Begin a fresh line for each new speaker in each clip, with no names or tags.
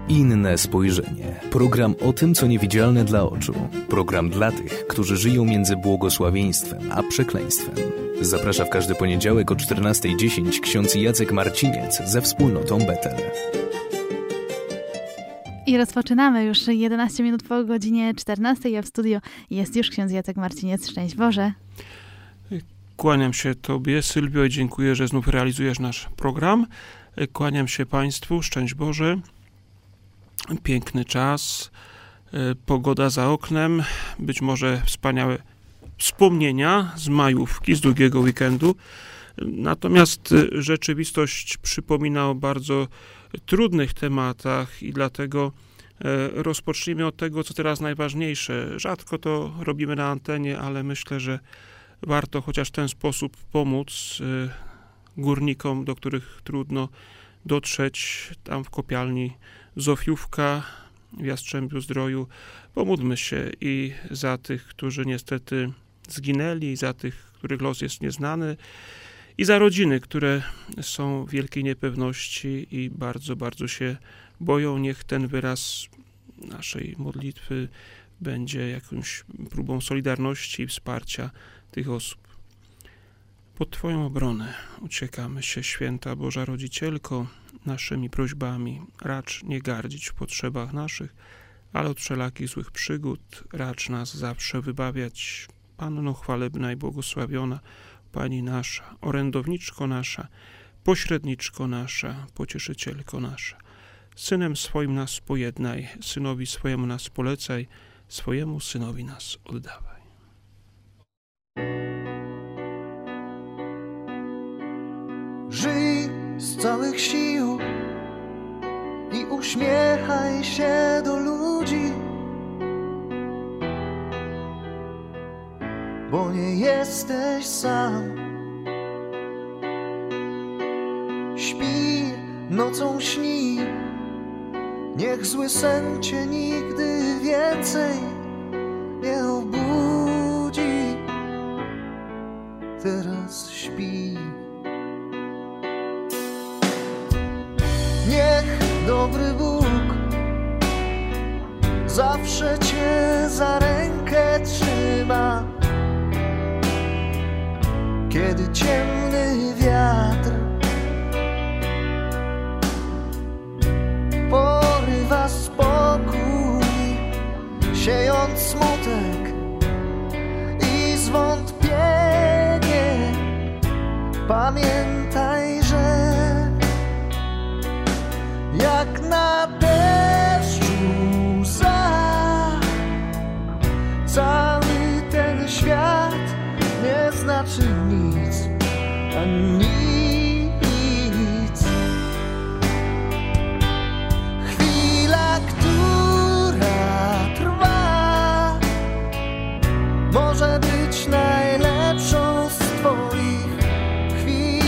Inne spojrzenie. Program o tym, co niewidzialne dla oczu. Program dla tych, którzy żyją między błogosławieństwem a przekleństwem. Zaprasza w każdy poniedziałek o 14:10 ksiądz Jacek Marciniec ze wspólnotą Betel.
I rozpoczynamy już 11 minut po godzinie 14, a w studio jest już ksiądz Jacek Marciniec. Szczęść Boże.
Kłaniam się Tobie, Sylwio, i dziękuję, że znów realizujesz nasz program. Kłaniam się Państwu, szczęść Boże. Piękny czas, pogoda za oknem, być może wspaniałe wspomnienia z majówki, z długiego weekendu. Natomiast rzeczywistość przypomina o bardzo trudnych tematach i dlatego rozpocznijmy od tego, co teraz najważniejsze. Rzadko to robimy na antenie, ale myślę, że warto chociaż w ten sposób pomóc górnikom, do których trudno dotrzeć tam w kopalni Zofiówka w Jastrzębiu-Zdroju. Pomódlmy się i za tych, którzy niestety zginęli, i za tych, których los jest nieznany, i za rodziny, które są w wielkiej niepewności i bardzo, bardzo się boją. Niech ten wyraz naszej modlitwy będzie jakąś próbą solidarności i wsparcia tych osób. Pod Twoją obronę uciekamy się, Święta Boża Rodzicielko, naszymi prośbami. Racz nie gardzić w potrzebach naszych, ale od wszelakich złych przygód racz nas zawsze wybawiać. Panno chwalebna i błogosławiona, Pani nasza, orędowniczko nasza, pośredniczko nasza, pocieszycielko nasza. Synem swoim nas pojednaj, Synowi swojemu nas polecaj, swojemu Synowi nas oddawaj.
Żyj z całych sił i uśmiechaj się do ludzi, bo nie jesteś sam. Śpi, nocą śni, niech zły sen cię nigdy więcej nie obudzi. Teraz śpi. Niech dobry Bóg zawsze cię za rękę trzyma, kiedy ciemny wiatr porywa spokój, siejąc smutek i zwątpienie. Pamiętaj, że jak na deszczu łza, cały ten świat nie znaczy nic, a nic. Chwila, która trwa, może być najlepszą z twoich chwil.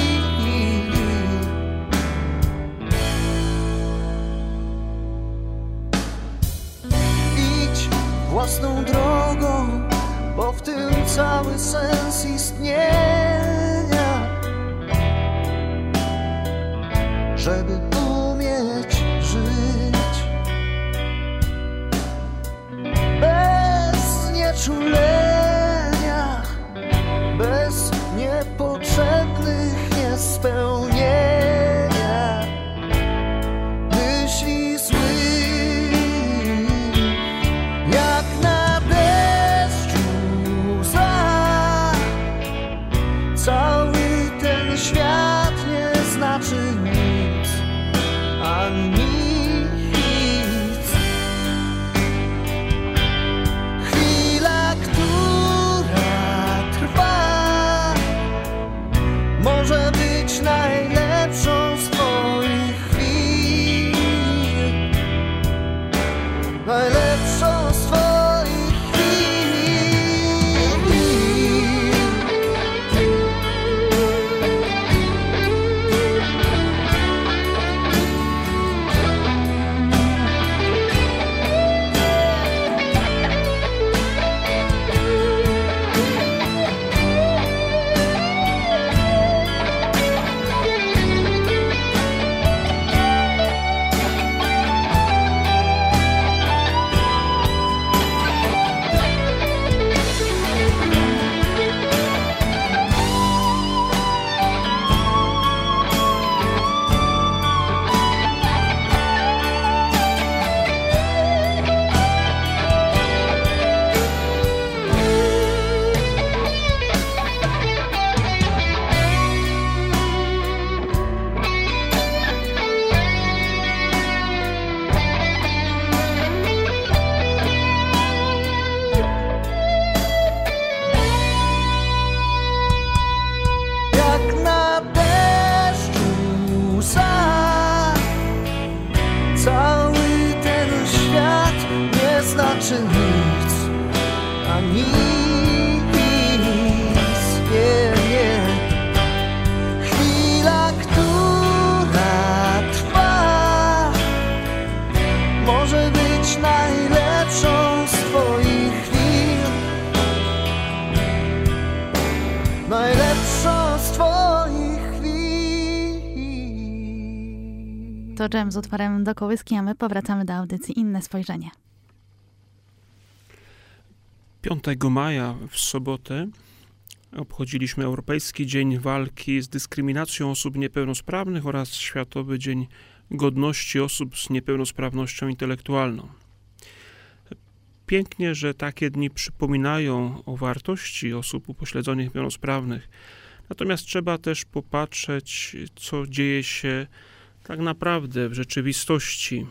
Idź własną drogą, bo w tym cały sens istnienia, żeby umieć żyć bez nieczulenia, bez niepotrzebnych niespełnienia myśli złych. Jak na deszczu łza, cały ten świat nie znaczy nic, znaczy nic, a nic, nie, nie. Chwila, która trwa, może być najlepszą z twoich chwil, najlepszą z twoich chwil.
To dżem z utworem do kołyski, a my powracamy do audycji Inne Spojrzenie.
5 maja w sobotę obchodziliśmy Europejski Dzień Walki z Dyskryminacją Osób Niepełnosprawnych oraz Światowy Dzień Godności Osób z Niepełnosprawnością Intelektualną. Pięknie, że takie dni przypominają o wartości osób upośledzonych niepełnosprawnych. Natomiast trzeba też popatrzeć, co dzieje się tak naprawdę w rzeczywistości.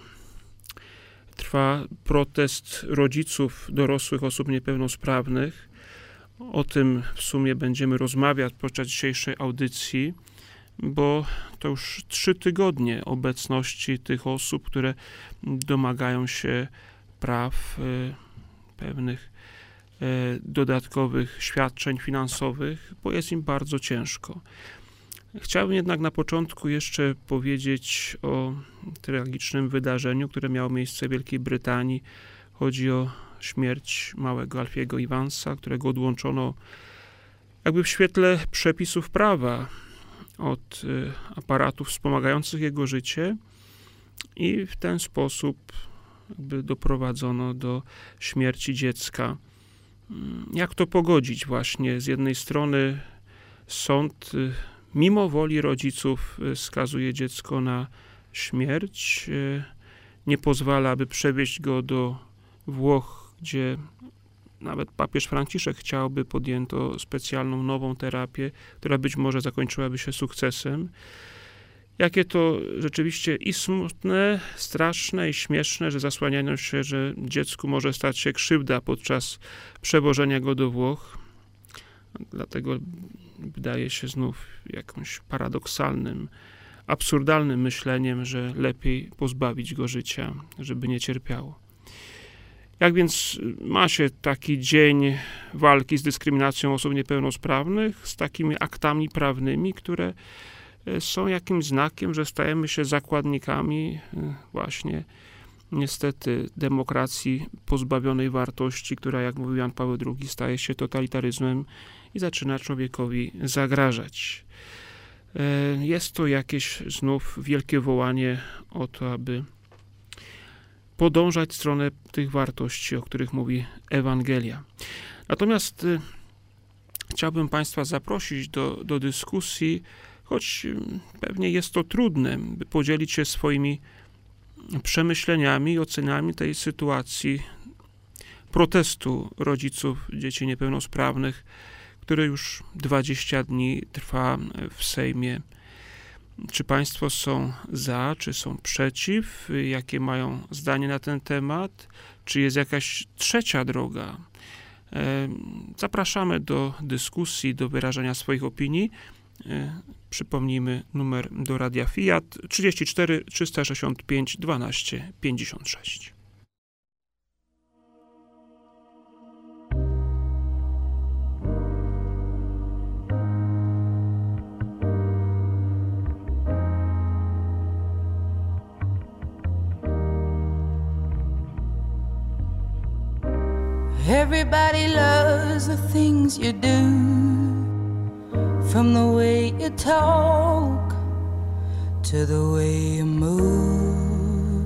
Trwa protest rodziców dorosłych osób niepełnosprawnych. O tym w sumie będziemy rozmawiać podczas dzisiejszej audycji, bo to już 3 tygodnie obecności tych osób, które domagają się praw, pewnych dodatkowych świadczeń finansowych, bo jest im bardzo ciężko. Chciałbym jednak na początku jeszcze powiedzieć o tragicznym wydarzeniu, które miało miejsce w Wielkiej Brytanii. Chodzi o śmierć małego Alfiego Evansa, którego odłączono jakby w świetle przepisów prawa od aparatów wspomagających jego życie i w ten sposób jakby doprowadzono do śmierci dziecka. Jak to pogodzić właśnie? Z jednej strony sąd mimo woli rodziców skazuje dziecko na śmierć, nie pozwala, aby przewieźć go do Włoch, gdzie nawet papież Franciszek chciałby podjęto specjalną nową terapię, która być może zakończyłaby się sukcesem. Jakie to rzeczywiście i smutne, straszne i śmieszne, że zasłaniają się, że dziecku może stać się krzywda podczas przewożenia go do Włoch. Dlatego wydaje się znów jakimś paradoksalnym, absurdalnym myśleniem, że lepiej pozbawić go życia, żeby nie cierpiało. Jak więc ma się taki dzień walki z dyskryminacją osób niepełnosprawnych, z takimi aktami prawnymi, które są jakimś znakiem, że stajemy się zakładnikami właśnie niestety demokracji pozbawionej wartości, która, jak mówił Jan Paweł II, staje się totalitaryzmem i zaczyna człowiekowi zagrażać. Jest to jakieś znów wielkie wołanie o to, aby podążać w stronę tych wartości, o których mówi Ewangelia. Natomiast chciałbym Państwa zaprosić do dyskusji, choć pewnie jest to trudne, by podzielić się swoimi przemyśleniami i ocenami tej sytuacji protestu rodziców dzieci niepełnosprawnych, który już 20 dni trwa w Sejmie. Czy Państwo są za, czy są przeciw? Jakie mają zdanie na ten temat? Czy jest jakaś trzecia droga? Zapraszamy do dyskusji, do wyrażania swoich opinii. Przypomnijmy numer do Radia Fiat 34 365 12 56.
Everybody loves the things you do, from the way you talk to the way you move.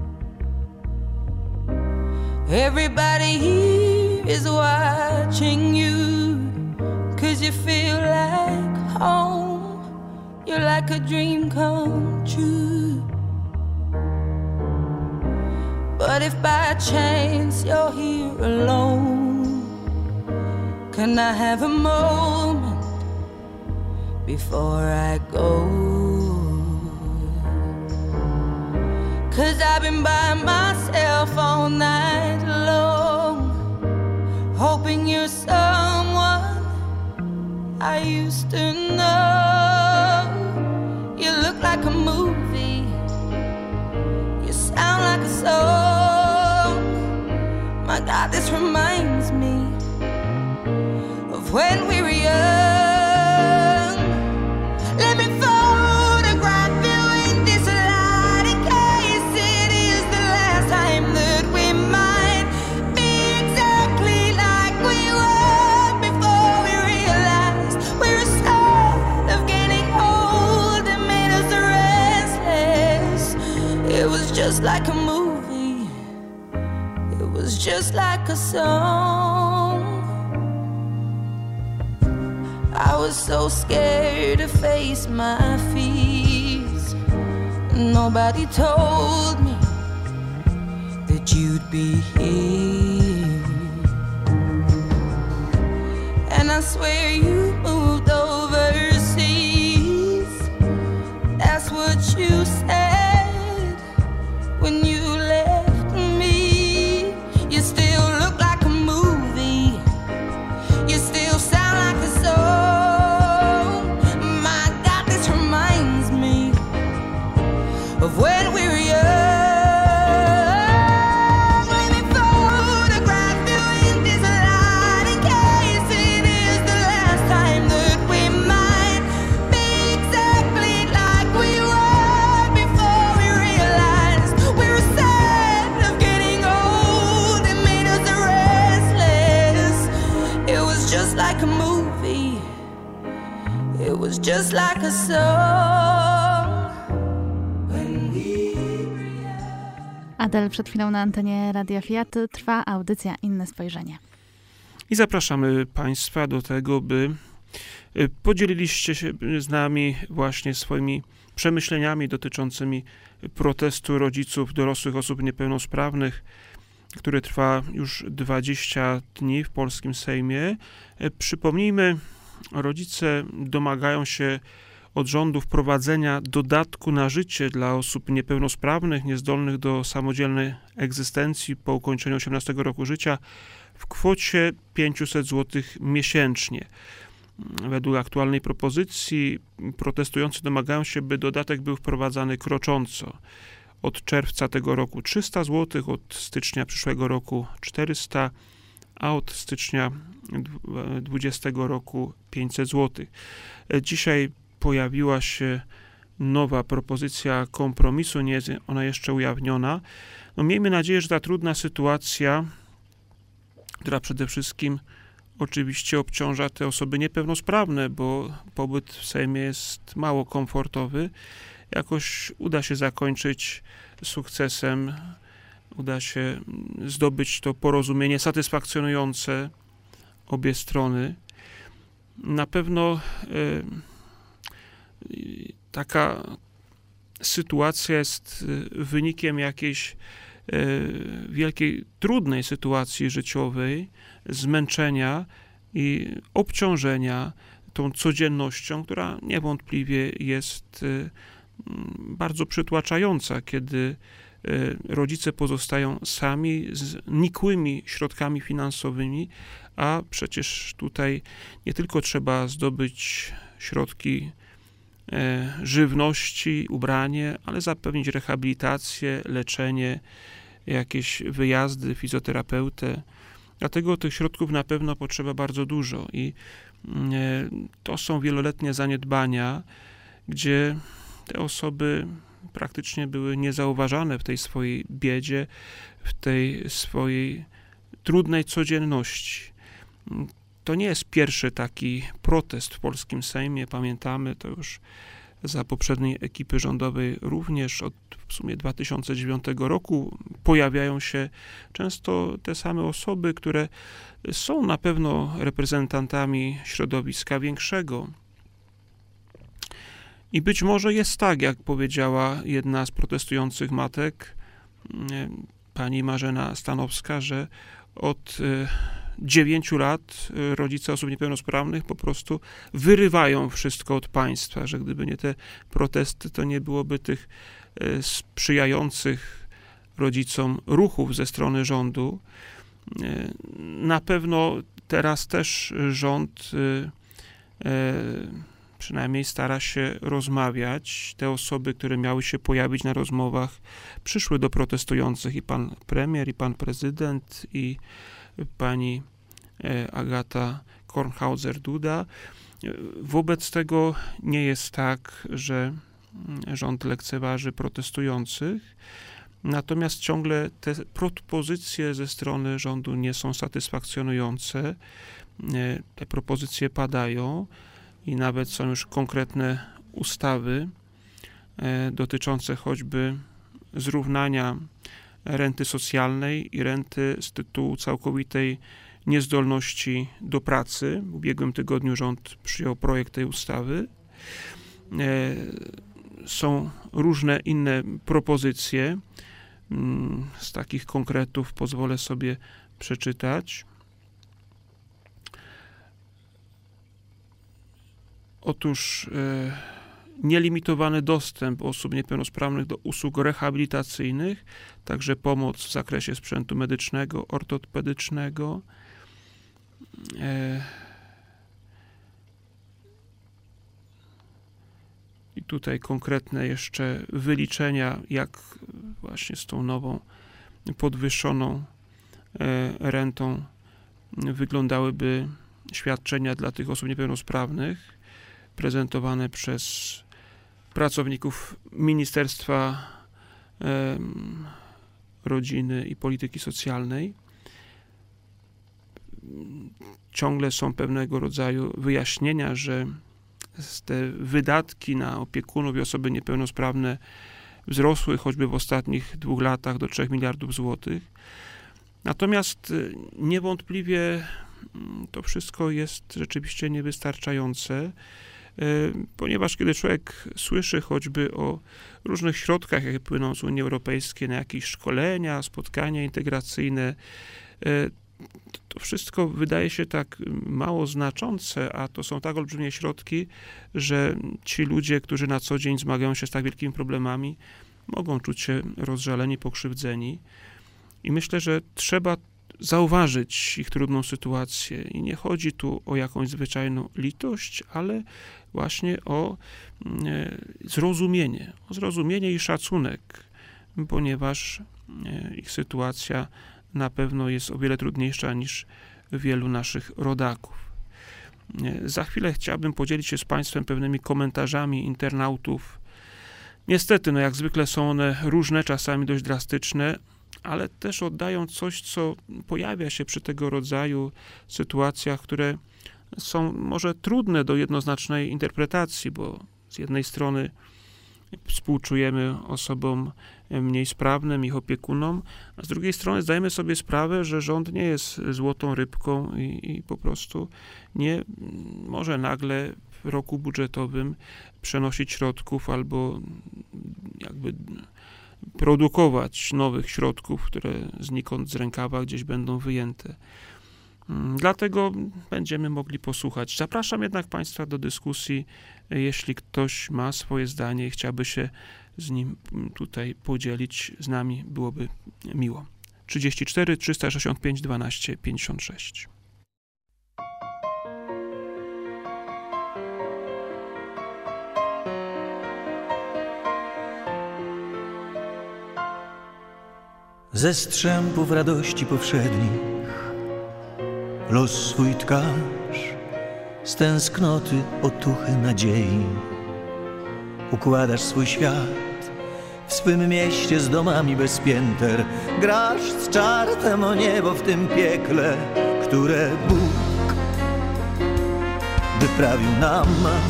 Everybody here is watching you, 'cause you feel like home. You're like a dream come true. But if by chance you're here alone, can I have a moment before I go? 'Cause I've been by myself all night long, hoping you're someone I used to know. You look like a movie, you sound like a song, My God, this reminds me of when we were young. Let me photograph you in this light in case it is the last time that we might be exactly like we were before we realized we're scared of getting old and made us restless. It was just like a movie. It was just like a song. I was so scared to face my fears. Nobody told me that you'd be here. And I swear you moved overseas. That's what you said when you left me. You still look like a movie. You still sound like a song. My God, this reminds me of when we were young. Let me photograph you in this light in case it is the last time that we might be exactly like we were before we realized we were sad of getting old and made us restless. It was just like a movie. It was just like a song. When we were young.
Adele przed chwilą na antenie Radia Fiat. Trwa audycja Inne Spojrzenie.
I zapraszamy Państwa do tego, by podzieliliście się z nami właśnie swoimi przemyśleniami dotyczącymi protestu rodziców dorosłych osób niepełnosprawnych, który trwa już 20 dni w polskim Sejmie. Przypomnijmy, rodzice domagają się od rządu wprowadzenia dodatku na życie dla osób niepełnosprawnych, niezdolnych do samodzielnej egzystencji po ukończeniu 18 roku życia w kwocie 500 zł miesięcznie. Według aktualnej propozycji protestujący domagają się, by dodatek był wprowadzany krocząco. Od czerwca tego roku 300 zł, od stycznia przyszłego roku 400, a od stycznia 2020 roku 500 zł. Dzisiaj pojawiła się nowa propozycja kompromisu, nie jest ona jeszcze ujawniona. No, miejmy nadzieję, że ta trudna sytuacja, która przede wszystkim oczywiście obciąża te osoby niepełnosprawne, bo pobyt w Sejmie jest mało komfortowy, jakoś uda się zakończyć sukcesem, uda się zdobyć to porozumienie satysfakcjonujące obie strony. Na pewno taka sytuacja jest wynikiem jakiejś wielkiej, trudnej sytuacji życiowej, zmęczenia i obciążenia tą codziennością, która niewątpliwie jest bardzo przytłaczająca, kiedy rodzice pozostają sami z nikłymi środkami finansowymi, a przecież tutaj nie tylko trzeba zdobyć środki żywności, ubranie, ale zapewnić rehabilitację, leczenie, jakieś wyjazdy, fizjoterapeutę. Dlatego tych środków na pewno potrzeba bardzo dużo i to są wieloletnie zaniedbania, gdzie te osoby praktycznie były niezauważane w tej swojej biedzie, w tej swojej trudnej codzienności. To nie jest pierwszy taki protest w polskim Sejmie. Pamiętamy to już za poprzedniej ekipy rządowej również od w sumie 2009 roku. Pojawiają się często te same osoby, które są na pewno reprezentantami środowiska większego. I być może jest tak, jak powiedziała jedna z protestujących matek, pani Marzena Stanowska, że od 9 lat rodzice osób niepełnosprawnych po prostu wyrywają wszystko od państwa, że gdyby nie te protesty, to nie byłoby tych sprzyjających rodzicom ruchów ze strony rządu. Na pewno teraz też rząd przynajmniej stara się rozmawiać. Te osoby, które miały się pojawić na rozmowach, przyszły do protestujących, i pan premier, i pan prezydent, i pani Agata Kornhauser-Duda. Wobec tego nie jest tak, że rząd lekceważy protestujących, natomiast ciągle te propozycje ze strony rządu nie są satysfakcjonujące. Te propozycje padają i nawet są już konkretne ustawy dotyczące choćby zrównania renty socjalnej i renty z tytułu całkowitej niezdolności do pracy. W ubiegłym tygodniu rząd przyjął projekt tej ustawy. Są różne inne propozycje. Z takich konkretów pozwolę sobie przeczytać. Otóż nielimitowany dostęp osób niepełnosprawnych do usług rehabilitacyjnych, także pomoc w zakresie sprzętu medycznego, ortopedycznego, i tutaj konkretne jeszcze wyliczenia, jak właśnie z tą nową podwyższoną rentą wyglądałyby świadczenia dla tych osób niepełnosprawnych, prezentowane przez pracowników Ministerstwa Rodziny i Polityki Socjalnej. Ciągle są pewnego rodzaju wyjaśnienia, że te wydatki na opiekunów i osoby niepełnosprawne wzrosły choćby w ostatnich 2 latach do 3 miliardów złotych. Natomiast niewątpliwie to wszystko jest rzeczywiście niewystarczające, ponieważ kiedy człowiek słyszy choćby o różnych środkach, jakie płyną z Unii Europejskiej na jakieś szkolenia, spotkania integracyjne, to wszystko wydaje się tak mało znaczące, a to są tak olbrzymie środki, że ci ludzie, którzy na co dzień zmagają się z tak wielkimi problemami, mogą czuć się rozżaleni, pokrzywdzeni. I myślę, że trzeba zauważyć ich trudną sytuację. I nie chodzi tu o jakąś zwyczajną litość, ale właśnie o zrozumienie i szacunek, ponieważ ich sytuacja na pewno jest o wiele trudniejsza niż wielu naszych rodaków. Za chwilę chciałbym podzielić się z Państwem pewnymi komentarzami internautów. Niestety, jak zwykle są one różne, czasami dość drastyczne, ale też oddają coś, co pojawia się przy tego rodzaju sytuacjach, które są może trudne do jednoznacznej interpretacji, bo z jednej strony współczujemy osobom mniej sprawnym, ich opiekunom, a z drugiej strony zdajemy sobie sprawę, że rząd nie jest złotą rybką i po prostu nie może nagle w roku budżetowym przenosić środków albo jakby produkować nowych środków, które znikąd z rękawa gdzieś będą wyjęte. Dlatego będziemy mogli posłuchać. Zapraszam jednak Państwa do dyskusji, jeśli ktoś ma swoje zdanie i chciałby się z nim tutaj podzielić, z nami byłoby miło. 34 365 12 56.
Ze strzępów radości powszednich los swój tkasz, z tęsknoty otuchy nadziei układasz swój świat w swym mieście z domami bez pięter. Grasz z czartem o niebo w tym piekle, które Bóg wyprawił nam.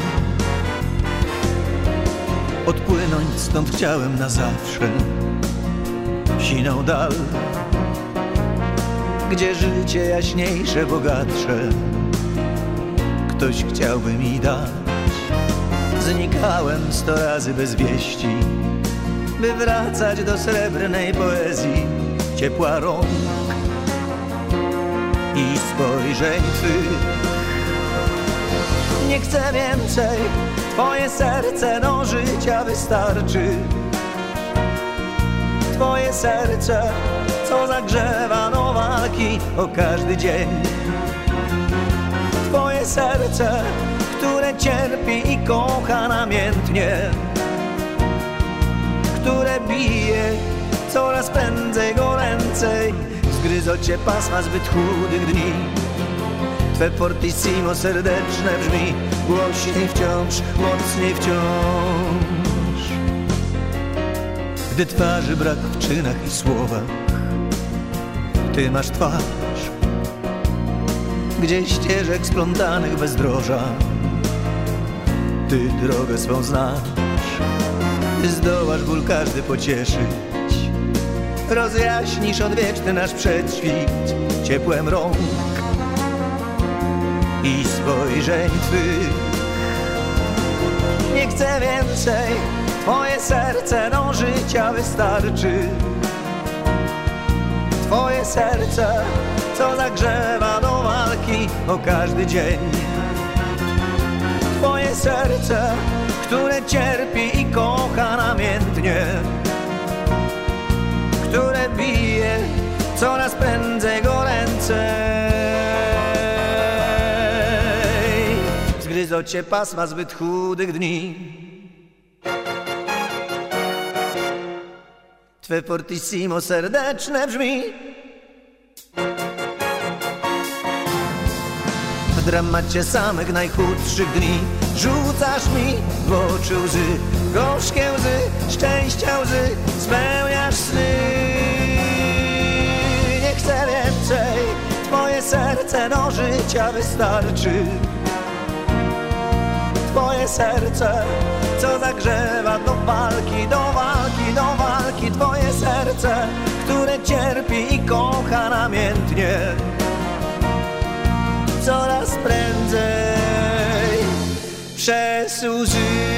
Odpłynąć stąd chciałem na zawsze, siną dal, gdzie życie jaśniejsze, bogatsze ktoś chciałby mi dać. Znikałem 100 razy bez wieści, by wracać do srebrnej poezji ciepła rąk i spojrzeń twych. Nie chcę więcej, twoje serce do życia wystarczy. Twoje serce, co zagrzewa do walki o każdy dzień. Twoje serce, które cierpi i kocha namiętnie, które bije coraz prędzej, goręcej. Zgryzą cię pasma zbyt chudych dni, twe fortissimo serdeczne brzmi głośniej wciąż, mocniej wciąż. Gdy twarzy brak w czynach i słowach, ty masz twarz, gdzieś ścieżek splątanych bezdroża, ty drogę swą znasz. Ty zdołasz ból każdy pocieszyć, rozjaśnisz odwieczny nasz przedświt ciepłem rąk i spojrzeń twych. Nie chcę więcej, twoje serce do życia wystarczy. Twoje serce, co zagrzewa do walki o każdy dzień. Twoje serce, które cierpi i kocha namiętnie, które bije coraz prędzej, goręcej. Zgryzą cię pasma zbyt chudych dni, twe fortissimo serdeczne brzmi. W dramacie samych najchudszych dni rzucasz mi w oczy łzy, gorzkie łzy, szczęścia łzy, spełniasz sny. Nie chcę więcej, twoje serce do życia wystarczy. Twoje serce, co zagrzewa do walki, do walki, do walki. Twoje serce, które cierpi i kocha namiętnie, coraz prędzej przez łzy.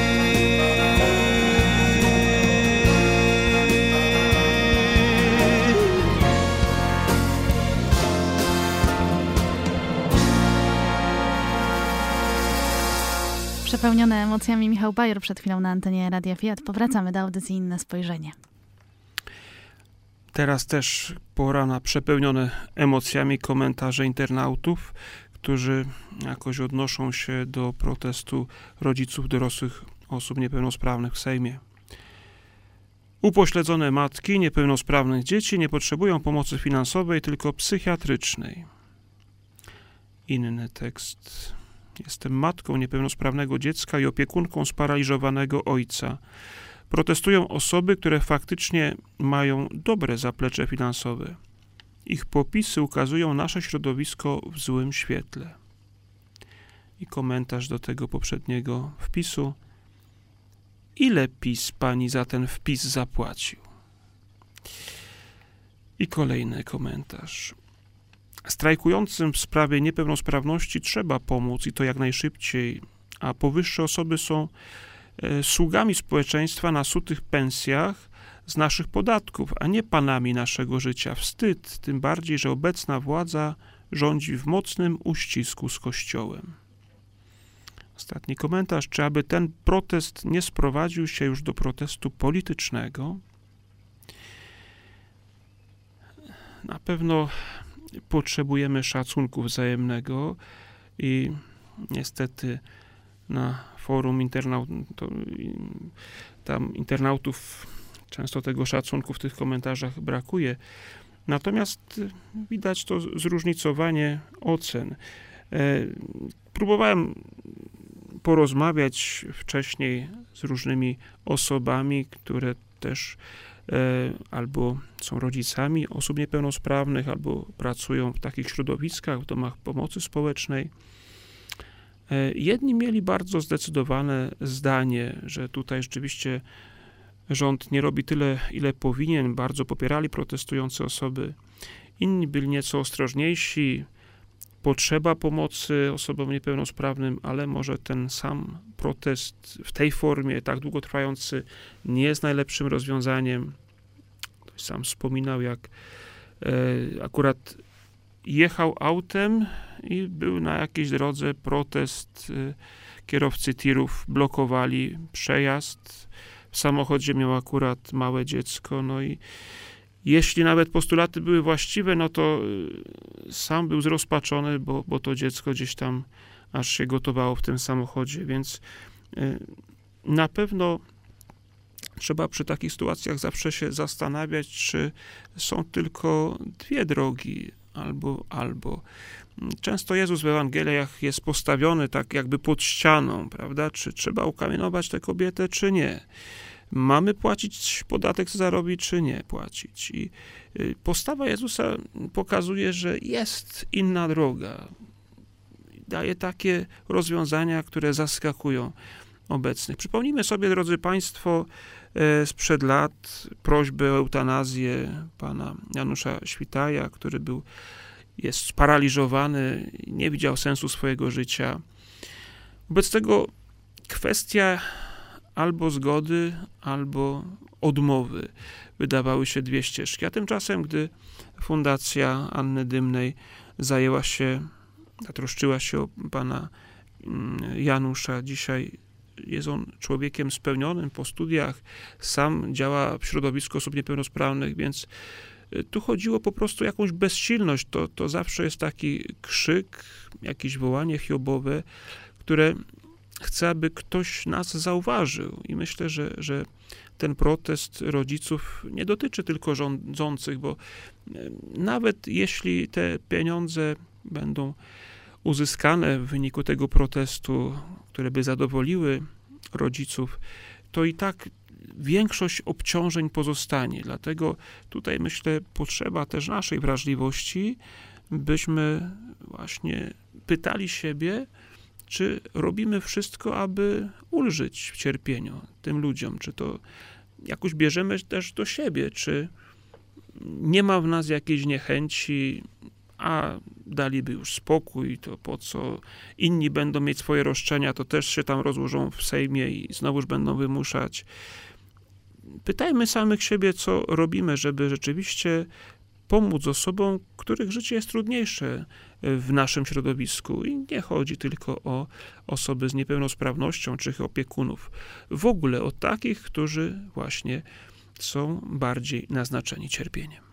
Przepełnione emocjami Michał Bajor przed chwilą na antenie Radia Fiat. Powracamy do audycji Inne Spojrzenie.
Teraz też pora na przepełnione emocjami komentarze internautów, którzy jakoś odnoszą się do protestu rodziców dorosłych osób niepełnosprawnych w Sejmie. Upośledzone matki niepełnosprawnych dzieci nie potrzebują pomocy finansowej, tylko psychiatrycznej. Inny tekst. Jestem matką niepełnosprawnego dziecka i opiekunką sparaliżowanego ojca. Protestują osoby, które faktycznie mają dobre zaplecze finansowe. Ich popisy ukazują nasze środowisko w złym świetle. I komentarz do tego poprzedniego wpisu. Ile PiS pani za ten wpis zapłacił? I kolejny komentarz. Strajkującym w sprawie niepełnosprawności trzeba pomóc i to jak najszybciej, a powyższe osoby są sługami społeczeństwa na sutych pensjach z naszych podatków, a nie panami naszego życia. Wstyd, tym bardziej, że obecna władza rządzi w mocnym uścisku z Kościołem. Ostatni komentarz. Czy aby ten protest nie sprowadził się już do protestu politycznego? Na pewno potrzebujemy szacunku wzajemnego i niestety na forum internautów często tego szacunku w tych komentarzach brakuje. Natomiast widać to zróżnicowanie ocen. Próbowałem porozmawiać wcześniej z różnymi osobami, które też albo są rodzicami osób niepełnosprawnych, albo pracują w takich środowiskach, w domach pomocy społecznej. Jedni mieli bardzo zdecydowane zdanie, że tutaj rzeczywiście rząd nie robi tyle, ile powinien. Bardzo popierali protestujące osoby. Inni byli nieco ostrożniejsi. Potrzeba pomocy osobom niepełnosprawnym, ale może ten sam protest w tej formie, tak długotrwający, nie jest najlepszym rozwiązaniem. Ktoś sam wspominał, jak akurat jechał autem i był na jakiejś drodze protest. Kierowcy tirów blokowali przejazd. W samochodzie miał akurat małe dziecko, no i jeśli nawet postulaty były właściwe, no to sam był zrozpaczony, bo to dziecko gdzieś tam aż się gotowało w tym samochodzie, więc na pewno trzeba przy takich sytuacjach zawsze się zastanawiać, czy są tylko dwie drogi, albo. Często Jezus w Ewangeliach jest postawiony tak jakby pod ścianą, prawda? Czy trzeba ukamienować tę kobietę, czy nie? Mamy płacić podatek Cezarowi, czy nie płacić? I postawa Jezusa pokazuje, że jest inna droga. Daje takie rozwiązania, które zaskakują obecnych. Przypomnijmy sobie, drodzy Państwo, sprzed lat prośbę o eutanazję pana Janusza Świtaja, który jest sparaliżowany, nie widział sensu swojego życia. Wobec tego kwestia albo zgody, albo odmowy. Wydawały się dwie ścieżki. A tymczasem, gdy Fundacja Anny Dymnej zatroszczyła się o pana Janusza, dzisiaj jest on człowiekiem spełnionym po studiach, sam działa w środowisku osób niepełnosprawnych, więc tu chodziło po prostu o jakąś bezsilność. To zawsze jest taki krzyk, jakieś wołanie hiobowe, które chce, aby ktoś nas zauważył. I myślę, że ten protest rodziców nie dotyczy tylko rządzących, bo nawet jeśli te pieniądze będą uzyskane w wyniku tego protestu, które by zadowoliły rodziców, to i tak większość obciążeń pozostanie. Dlatego tutaj, myślę, potrzeba też naszej wrażliwości, byśmy właśnie pytali siebie, czy robimy wszystko, aby ulżyć w cierpieniu tym ludziom, czy to jakoś bierzemy też do siebie, czy nie ma w nas jakiejś niechęci, a daliby już spokój, to po co inni będą mieć swoje roszczenia, to też się tam rozłożą w Sejmie i znowuż będą wymuszać. Pytajmy samych siebie, co robimy, żeby rzeczywiście pomóc osobom, których życie jest trudniejsze w naszym środowisku. I nie chodzi tylko o osoby z niepełnosprawnością czy ich opiekunów. W ogóle o takich, którzy właśnie są bardziej naznaczeni cierpieniem.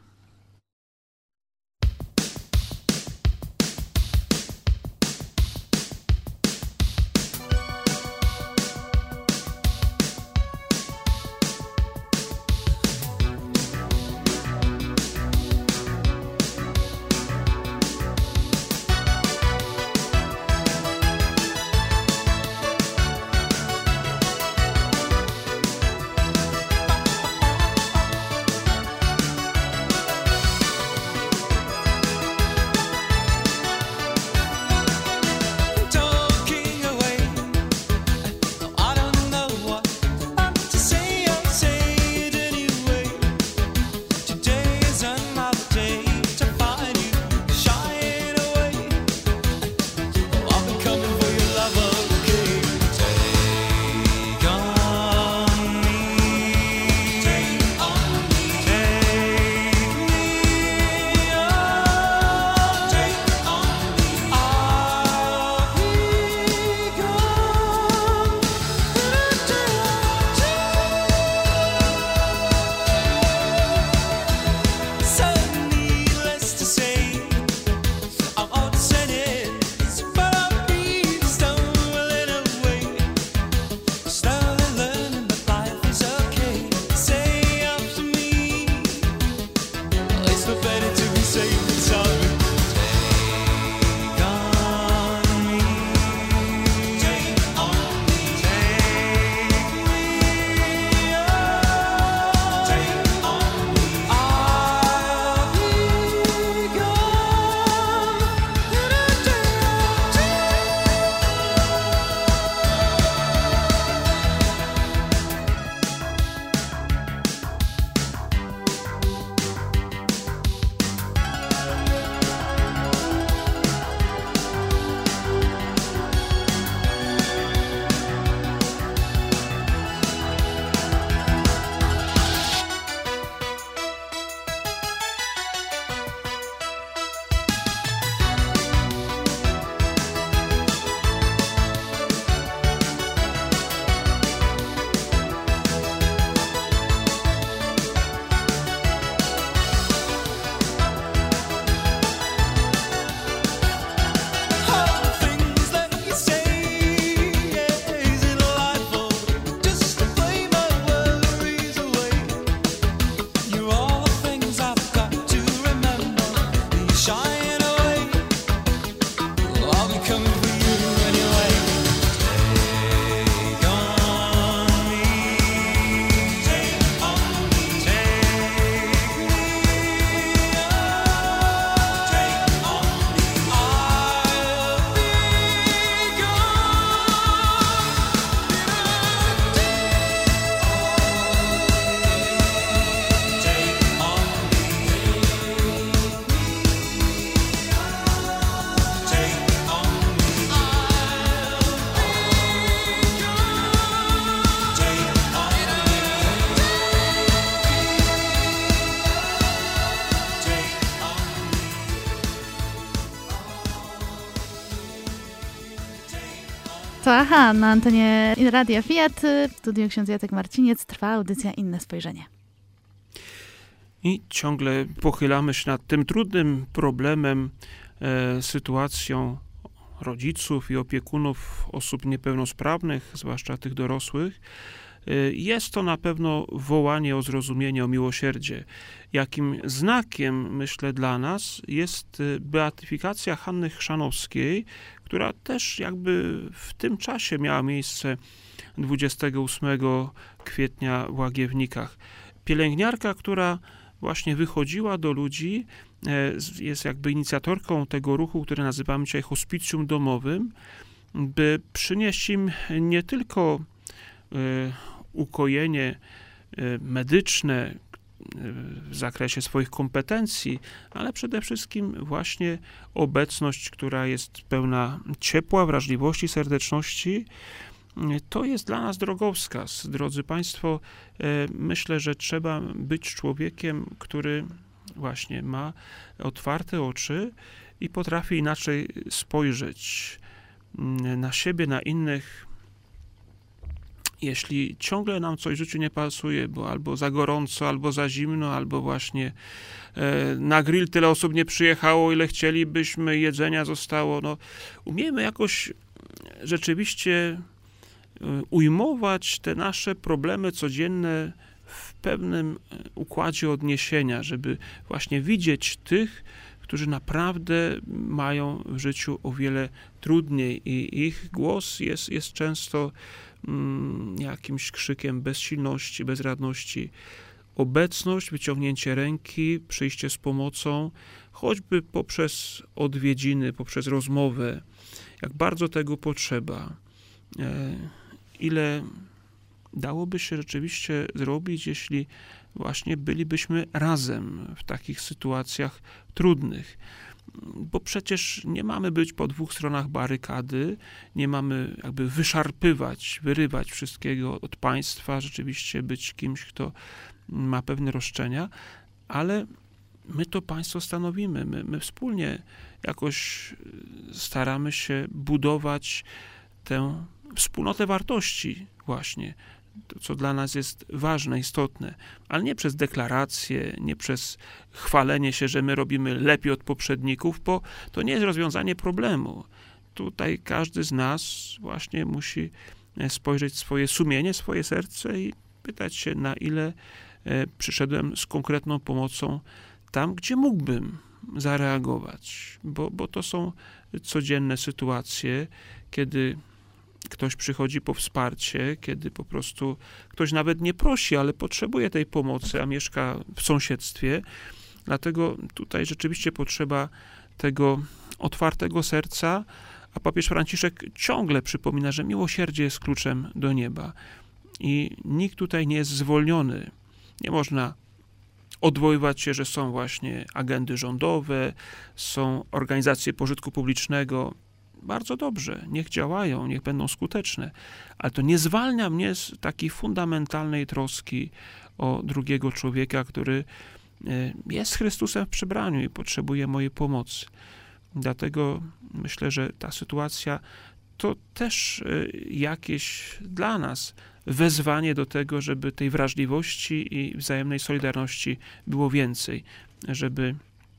To aha, na antenie Radia Fiat, w studiu ksiądz Jacek Marciniec, trwa audycja Inne Spojrzenie.
I ciągle pochylamy się nad tym trudnym problemem, sytuacją rodziców i opiekunów osób niepełnosprawnych, zwłaszcza tych dorosłych. Jest to na pewno wołanie o zrozumienie, o miłosierdzie. Jakim znakiem, myślę, dla nas jest beatyfikacja Hanny Chrzanowskiej, która też jakby w tym czasie miała miejsce 28 kwietnia w Łagiewnikach. Pielęgniarka, która właśnie wychodziła do ludzi, jest jakby inicjatorką tego ruchu, który nazywamy dzisiaj hospicjum domowym, by przynieść im nie tylko ukojenie medyczne w zakresie swoich kompetencji, ale przede wszystkim właśnie obecność, która jest pełna ciepła, wrażliwości, serdeczności. To jest dla nas drogowskaz. Drodzy Państwo, myślę, że trzeba być człowiekiem, który właśnie ma otwarte oczy i potrafi inaczej spojrzeć na siebie, na innych. Jeśli ciągle nam coś w życiu nie pasuje, bo albo za gorąco, albo za zimno, albo właśnie na grill tyle osób nie przyjechało, ile chcielibyśmy, jedzenia zostało, no umiemy jakoś rzeczywiście ujmować te nasze problemy codzienne w pewnym układzie odniesienia, żeby właśnie widzieć tych, którzy naprawdę mają w życiu o wiele trudniej i ich głos jest często jakimś krzykiem bezsilności, bezradności. Obecność, wyciągnięcie ręki, przyjście z pomocą, choćby poprzez odwiedziny, poprzez rozmowę, jak bardzo tego potrzeba. Ile dałoby się rzeczywiście zrobić, jeśli właśnie bylibyśmy razem w takich sytuacjach trudnych. Bo przecież nie mamy być po dwóch stronach barykady, nie mamy jakby wyrywać wszystkiego od państwa, rzeczywiście być kimś, kto ma pewne roszczenia, ale my to państwo stanowimy, my wspólnie jakoś staramy się budować tę wspólnotę wartości właśnie, to, co dla nas jest ważne, istotne, ale nie przez deklaracje, nie przez chwalenie się, że my robimy lepiej od poprzedników, bo to nie jest rozwiązanie problemu. Tutaj każdy z nas właśnie musi spojrzeć w swoje sumienie, swoje serce i pytać się, na ile przyszedłem z konkretną pomocą tam, gdzie mógłbym zareagować, bo to są codzienne sytuacje, kiedy ktoś przychodzi po wsparcie, kiedy po prostu ktoś nawet nie prosi, ale potrzebuje tej pomocy, a mieszka w sąsiedztwie. Dlatego tutaj rzeczywiście potrzeba tego otwartego serca, a papież Franciszek ciągle przypomina, że miłosierdzie jest kluczem do nieba. I nikt tutaj nie jest zwolniony. Nie można odwoływać się, że są właśnie agendy rządowe, są organizacje pożytku publicznego. Bardzo dobrze, niech działają, niech będą skuteczne, ale to nie zwalnia mnie z takiej fundamentalnej troski o drugiego człowieka, który jest Chrystusem w przebraniu i potrzebuje mojej pomocy. Dlatego myślę, że ta sytuacja to też jakieś dla nas wezwanie do tego, żeby tej wrażliwości i wzajemnej solidarności było więcej, żeby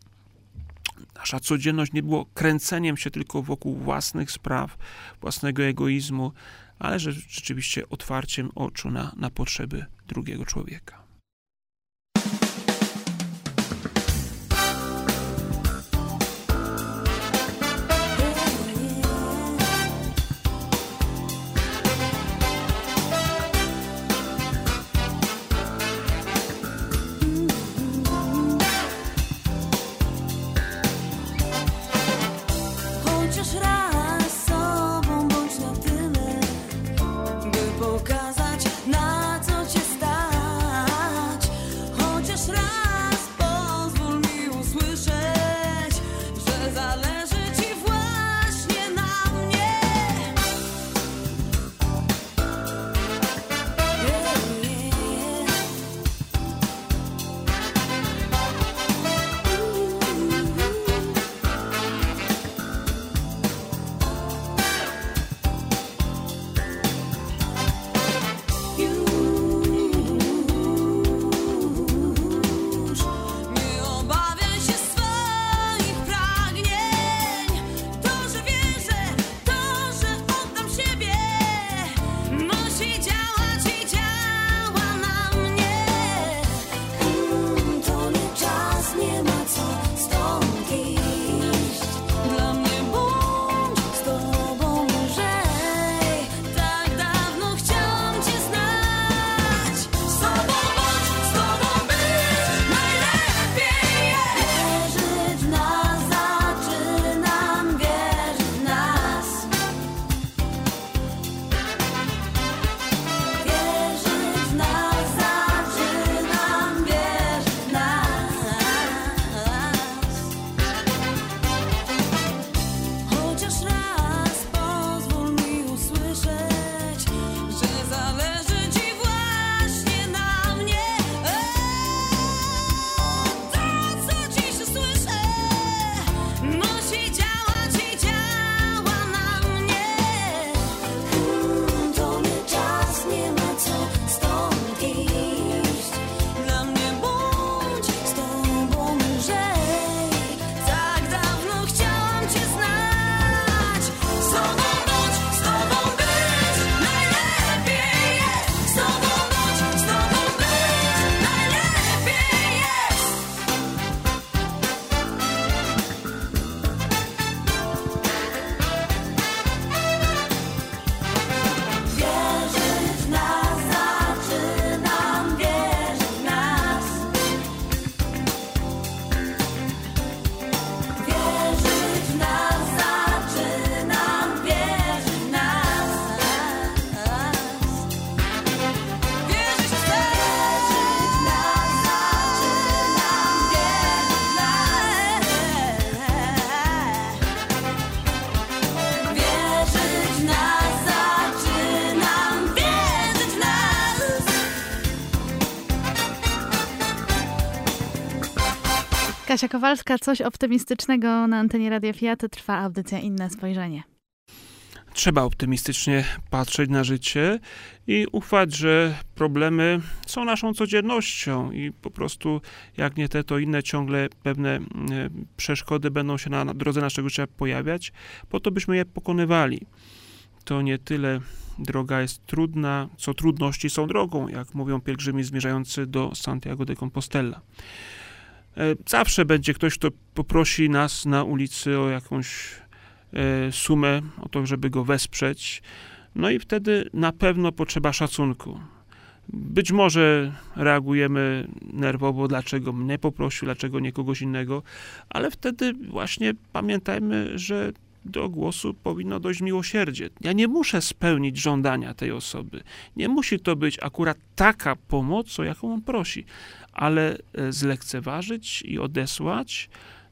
nasza codzienność nie było kręceniem się tylko wokół własnych spraw, własnego egoizmu, ale że rzeczywiście otwarciem oczu na potrzeby drugiego człowieka.
Pokazać, na co cię stać.
Kasia Kowalska, coś optymistycznego na antenie Radia Fiat. Trwa audycja Inne Spojrzenie.
Trzeba optymistycznie patrzeć na życie i ufać, że problemy są naszą codziennością i po prostu jak nie te, to inne ciągle pewne przeszkody będą się na drodze naszego życia pojawiać, po to byśmy je pokonywali. To nie tyle droga jest trudna, co trudności są drogą, jak mówią pielgrzymi zmierzający do Santiago de Compostela. Zawsze będzie ktoś, kto poprosi nas na ulicy o jakąś sumę, o to, żeby go wesprzeć. No i wtedy na pewno potrzeba szacunku. Być może reagujemy nerwowo, dlaczego mnie poprosił, dlaczego nie kogoś innego, ale wtedy właśnie pamiętajmy, że do głosu powinno dojść miłosierdzie. Ja nie muszę spełnić żądania tej osoby. Nie musi to być akurat taka pomoc, o jaką on prosi, ale zlekceważyć i odesłać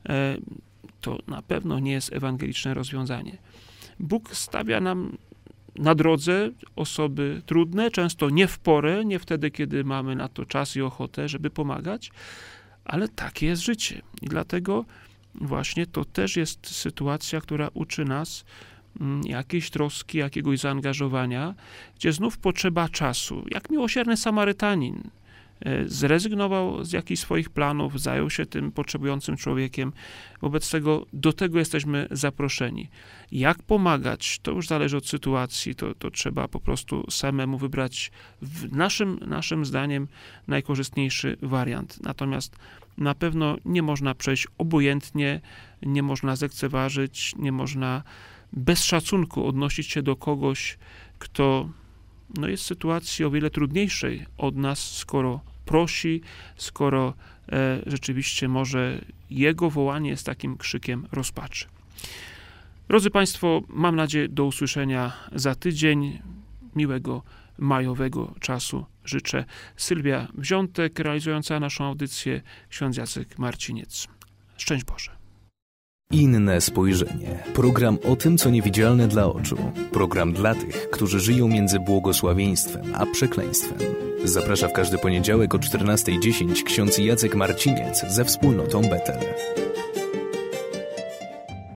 to na pewno nie jest ewangeliczne rozwiązanie. Bóg stawia nam na drodze osoby trudne, często nie w porę, nie wtedy, kiedy mamy na to czas i ochotę, żeby pomagać, ale takie jest życie. I dlatego właśnie to też jest sytuacja, która uczy nas jakiejś troski, jakiegoś zaangażowania, gdzie znów potrzeba czasu. Jak miłosierny Samarytanin zrezygnował z jakichś swoich planów, zajął się tym potrzebującym człowiekiem. Wobec tego do tego jesteśmy zaproszeni. Jak pomagać, to już zależy od sytuacji, to trzeba po prostu samemu wybrać naszym zdaniem najkorzystniejszy wariant. Natomiast na pewno nie można przejść obojętnie, nie można zlekceważyć, nie można bez szacunku odnosić się do kogoś, kto jest w sytuacji o wiele trudniejszej od nas, skoro prosi, skoro rzeczywiście może jego wołanie jest takim krzykiem rozpaczy. Drodzy Państwo, mam nadzieję do usłyszenia za tydzień. Miłego majowego czasu życzę. Sylwia Wziątek, realizująca naszą audycję, ksiądz Jacek Marciniec. Szczęść Boże.
Inne spojrzenie. Program o tym, co niewidzialne dla oczu. Program dla tych, którzy żyją między błogosławieństwem a przekleństwem. Zaprasza w każdy poniedziałek o 14:10 ksiądz Jacek Marciniec ze wspólnotą Betel.